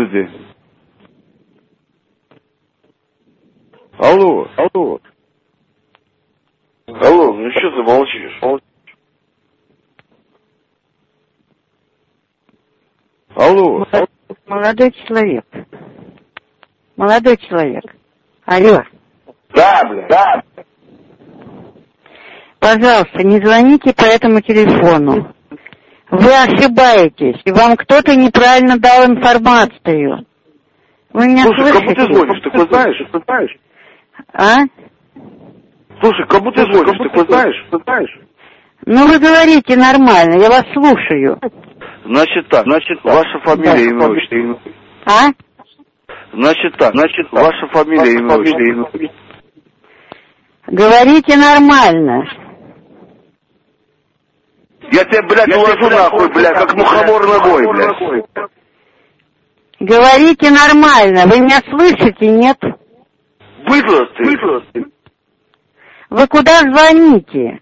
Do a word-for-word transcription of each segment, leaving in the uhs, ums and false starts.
Добрый день. Алло. Алло. Алло, ну что ты молчишь? Алло. Молодой человек. Молодой человек. Алло. Да, блядь, да. Пожалуйста, не звоните по этому телефону. Вы ошибаетесь, и вам кто-то неправильно дал информацию. Вы меня Слушай, слышите? кому ты звонишь, ты хоть знаешь? Ты знаешь? А? Слушай, кому ты звонишь, ты хоть знаешь? Ты знаешь? Ну вы говорите нормально, я вас слушаю. Значит так, значит, ваша фамилия, имя, отчество. А? Значит так, значит, ваша фамилия, имя, отчество. Говорите нормально. Я тебя, блядь, уложу нахуй, блядь, как мухомор ногой, блядь. Говорите нормально. Вы меня слышите, нет? Быдло ты. Вы куда звоните?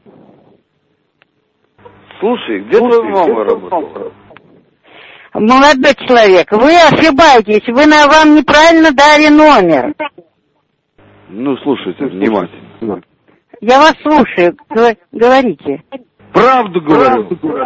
Слушай, где твоя мама работала? Молодой человек, вы ошибаетесь. Вы на вам неправильно дали номер. Ну, слушайте внимательно. Я вас слушаю. Говорите. Правду говорю.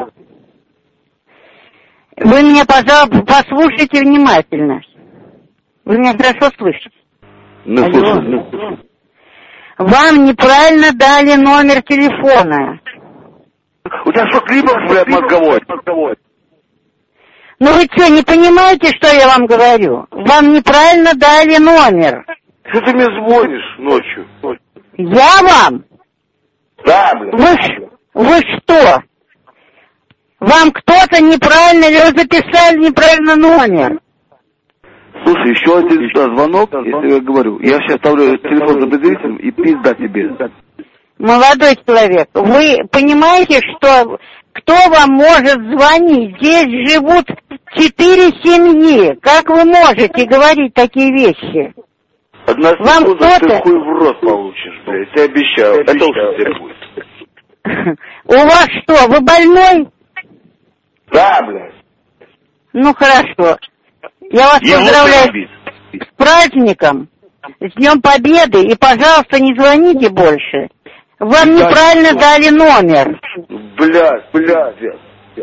Вы меня, пожалуйста, послушайте внимательно. Вы меня хорошо слышите? Ну, слушай. Вам неправильно дали номер телефона. У тебя что, клипов, блядь, мозговой? Ну вы что, не понимаете, что я вам говорю? Вам неправильно дали номер. Что ты мне звонишь ночью? Я вам? Да, блядь. Вы, вы что? Вам кто-то неправильно, или вы записали неправильно номер? Слушай, еще один да, звонок, если я говорю. Я сейчас ставлю телефон за предъявителем и пизда тебе. Молодой человек, вы понимаете, что кто вам может звонить? Здесь живут четыре семьи. Как вы можете говорить такие вещи? Одна вам секунда, кто-то... ты хуй в рот получишь, блядь. Я обещаю. Это уже тебе будет. У вас что, вы больной? Да, блядь. Ну хорошо. Я вас Его поздравляю с праздником, с Днем Победы, и, пожалуйста, не звоните больше. Вам да, неправильно что? Дали номер. Блядь, блядь.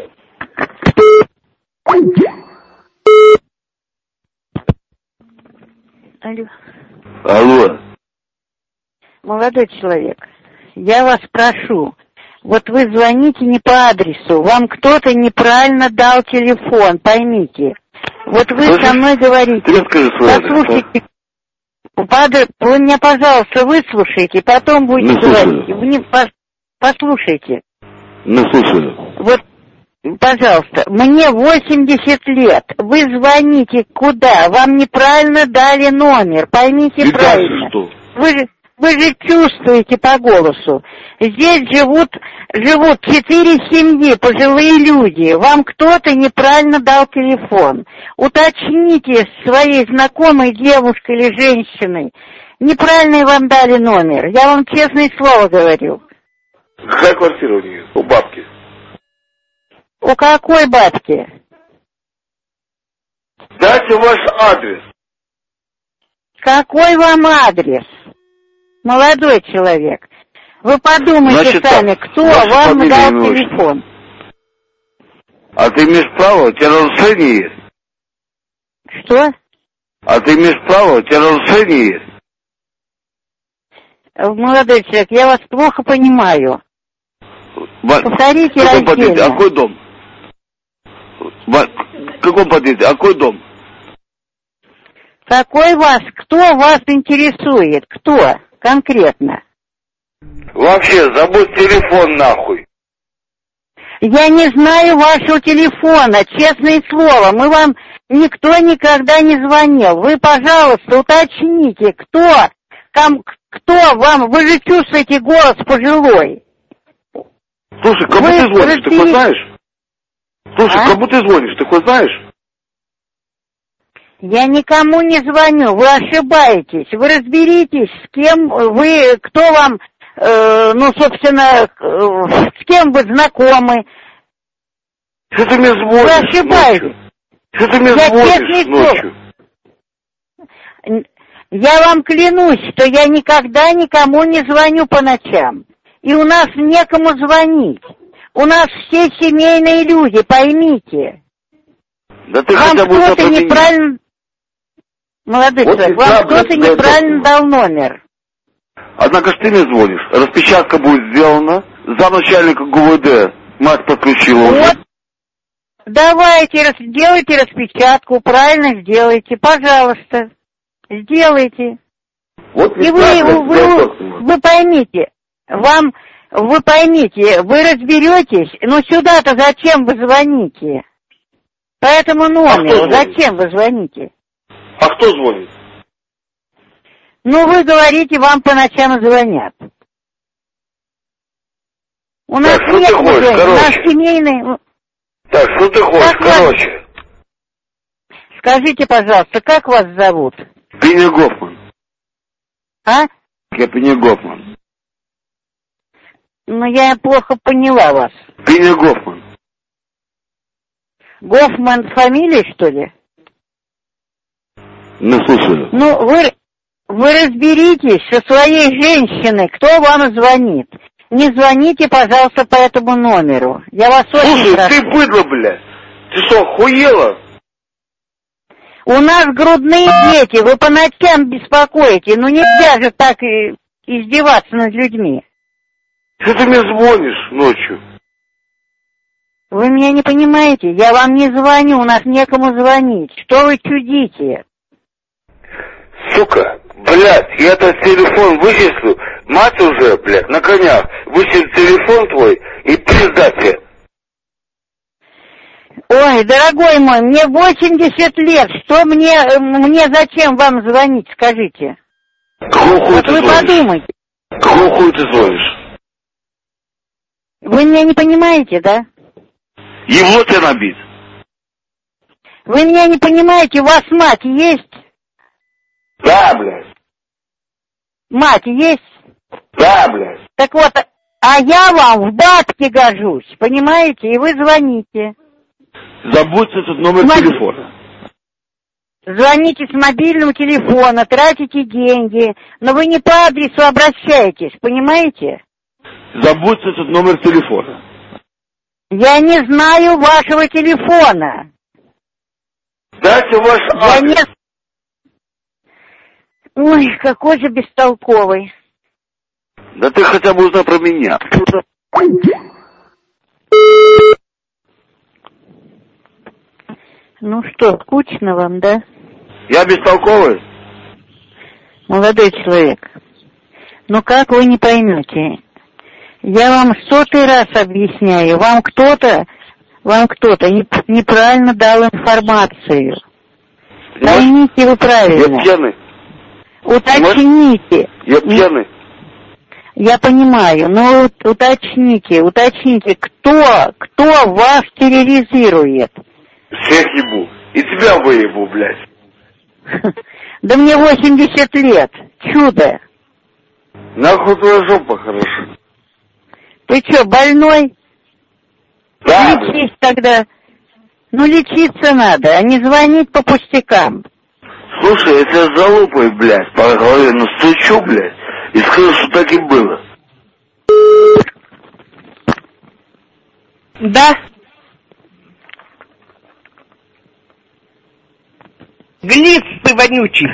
Алло. Алло. Молодой человек, я вас прошу, вот вы звоните не по адресу, вам кто-то неправильно дал телефон, поймите. Вот вы Слушай, со мной говорите, послушайте, падр... вы меня, пожалуйста, выслушайте, потом будете ну, говорить. Вы не... Послушайте. Ну, слушаю. Вот, пожалуйста, мне восемьдесят лет, вы звоните куда? Вам неправильно дали номер, поймите и правильно. Что? Вы же... Вы же чувствуете по голосу. Здесь живут, живут четыре семьи, пожилые люди. Вам кто-то неправильно дал телефон. Уточните с своей знакомой девушкой или женщиной. Неправильно вам дали номер. Я вам честное слово говорю. Какая квартира у нее? У бабки. У какой бабки? Дайте ваш адрес. Какой вам адрес? Молодой человек, вы подумайте Значит, сами, кто вам дал телефон. А ты имеешь право, у тебя нарушение есть. Что? А ты имеешь право, у тебя нарушение есть. Молодой человек, я вас плохо понимаю. Ба... Повторите раздельно. Подъезде? А какой дом? Ба... В каком подъезде? А какой дом? Какой вас? Кто вас интересует? Кто? Конкретно. Вообще, забудь телефон нахуй. Я не знаю вашего телефона, честное слово. Мы вам никто никогда не звонил. Вы, пожалуйста, уточните, кто, ком, кто вам, вы же чувствуете голос пожилой. Слушай, кому вы ты звонишь, разбери... ты хоть знаешь? Слушай, а? Кому ты звонишь, ты хоть знаешь? Я никому не звоню, вы ошибаетесь. Вы разберитесь, с кем вы, кто вам, э, ну, собственно, э, с кем вы знакомы. Что ты мне звонишь? Вы ошибаетесь. Что ты мне я звонишь ночью? Я вам клянусь, что я никогда никому не звоню по ночам. И у нас некому звонить. У нас все семейные люди, поймите. Да ты вам хотя бы кто-то неправильно... Молодой вот человек, вам кто-то неправильно дал номер. Однако ж ты мне звонишь. Распечатка будет сделана. За начальника ГУВД мать подключила уже. Вот. Давайте, сделайте распечатку, правильно сделайте, пожалуйста. Сделайте. Вот и вы, вы, вы, вы поймите, вам, вы поймите, вы разберетесь, но сюда-то зачем вы звоните? По этому номеру, а зачем вы звоните? А кто звонит? Ну, вы говорите, вам по ночам звонят. У нас так, нет хочешь, звонить, у нас короче. семейный... Так, что ты хочешь, как короче? Вас... Скажите, пожалуйста, как вас зовут? Пеня Гофман. А? Я Пеня Гофман. Ну, я плохо поняла вас. Пеня Гофман. Гофман с фамилией, что ли? Ну, слушаю. Ну, вы, вы разберитесь со своей женщиной, кто вам звонит. Не звоните, пожалуйста, по этому номеру. Я вас Слушай, очень прошу. ты быдло, блядь. Ты что, охуела? У нас грудные дети, вы по ночам беспокоите. Ну нельзя же так и издеваться над людьми. Что ты мне звонишь ночью? Вы меня не понимаете? Я вам не звоню, у нас некому звонить. Что вы чудите? Сука, блядь, я этот телефон вычислю. Мать уже, блядь, на конях. Вычислит телефон твой и пизда тебе. Ой, дорогой мой, мне восемьдесят лет. Что мне, мне зачем вам звонить, скажите? Какого хуя вот ты вы звонишь? подумайте. Какого хуя ты звонишь? Вы меня не понимаете, да? Его тебе набит. Вы меня не понимаете, у вас мать есть? Да, блядь. Мать есть? Да, блядь. Так вот, а я вам в бабки гожусь, понимаете? И вы звоните. Забудьте этот номер Смотри. телефона. Звоните с мобильного телефона, тратите деньги, но вы не по адресу обращаетесь, понимаете? Забудьте этот номер телефона. Я не знаю вашего телефона. Дайте ваш Я адрес. не... Ой, какой же бестолковый. Да ты хотя бы узнай про меня. Ну что, скучно вам, да? Я бестолковый? Молодой человек, ну как вы не поймете? Я вам сотый раз объясняю, вам кто-то, вам кто-то неправильно дал информацию. Поймите вы правильно. Я пьяный. Уточните. Я пьяный. Я понимаю, но уточните, уточните, кто, кто вас терроризирует? Всех ебу. И тебя выебу, блядь. Да мне восемьдесят лет. Чудо. Нахуй твоя жопа хороша. Ты что, больной? Да. Лечись тогда. Ну, лечиться надо, а не звонить по пустякам. Слушай, я тебя залупой, блядь, по голове настучу, блядь, и скажу, что так и было. Да. Глиц ты вонючий.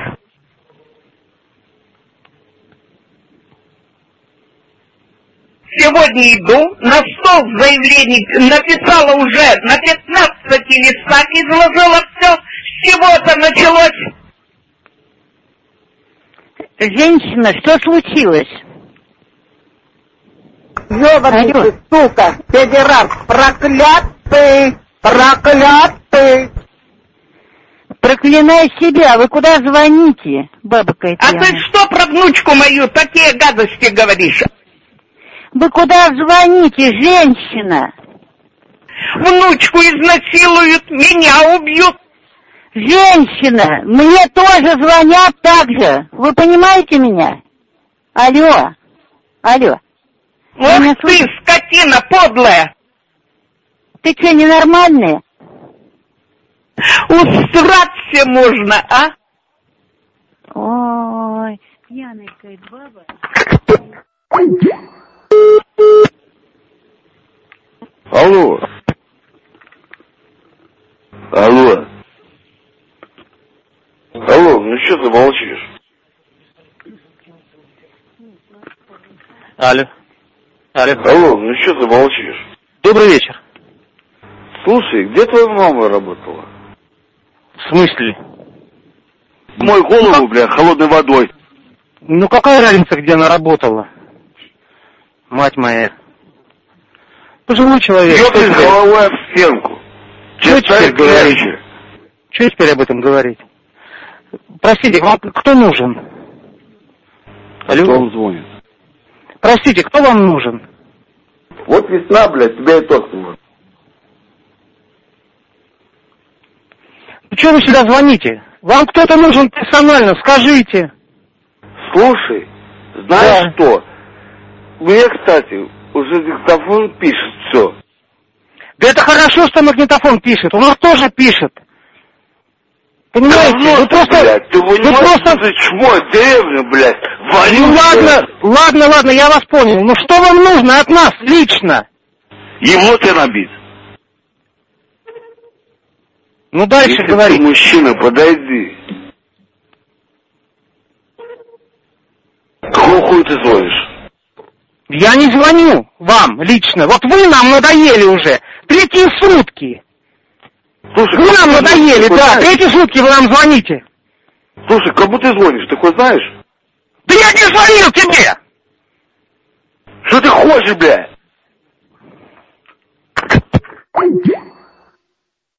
Сегодня иду, на стол заявлений написала уже, на пятнадцати листах изложила все, с чего-то началось. Женщина, что случилось? Ёбаный ты, сука, педерас, проклятый, проклятый. Проклинай себя, вы куда звоните, баба какая-то? А ты что про внучку мою такие гадости говоришь? Вы куда звоните, женщина? Внучку изнасилуют, меня убьют. Женщина, мне тоже звонят так же. Вы понимаете меня? Алло, алло. Ох ты, скотина подлая. Ты что, ненормальная? Усраться можно, а? Ой, пьяная какая баба. Алло. Алло. Алло, ну что ты молчишь? Алло. Алло. Алло, ну что ты молчишь? Добрый вечер. Слушай, где твоя мама работала? В смысле? Мой голову, бля, холодной водой. Ну какая разница, где она работала? Мать моя. Пожилой человек. Ёбнись головой об стенку. Что теперь говорить? Что теперь об этом говорить? Простите, вам кто нужен? Алло? Кто вам звонит? Простите, кто вам нужен? Вот весна, блядь, тебя и торкнуло. Ну что вы сюда звоните? Вам кто-то нужен персонально, скажите. Слушай, знаешь Да. что? Мне, кстати, уже диктофон пишет все. Да это хорошо, что магнитофон пишет, у нас тоже пишет. Понимаете? Да, Вы просто... блядь, ты Вы понимаешь, просто... что ты чмо, деревня, блядь, Ну вонючая. ладно, ладно, ладно, я вас понял. Ну что вам нужно от нас лично? Ему ты набит. Ну дальше Если говорите. ты мужчина, подойди. Какого хуя ты звонишь? Я не звоню вам лично. Вот вы нам надоели уже. Третьи сутки. Слушай, Вы нам надоели, такой, да. знаешь? Третьи сутки вы нам звоните. Слушай, кому ты звонишь, такой знаешь? Да я не звонил тебе! Что ты хочешь, блядь?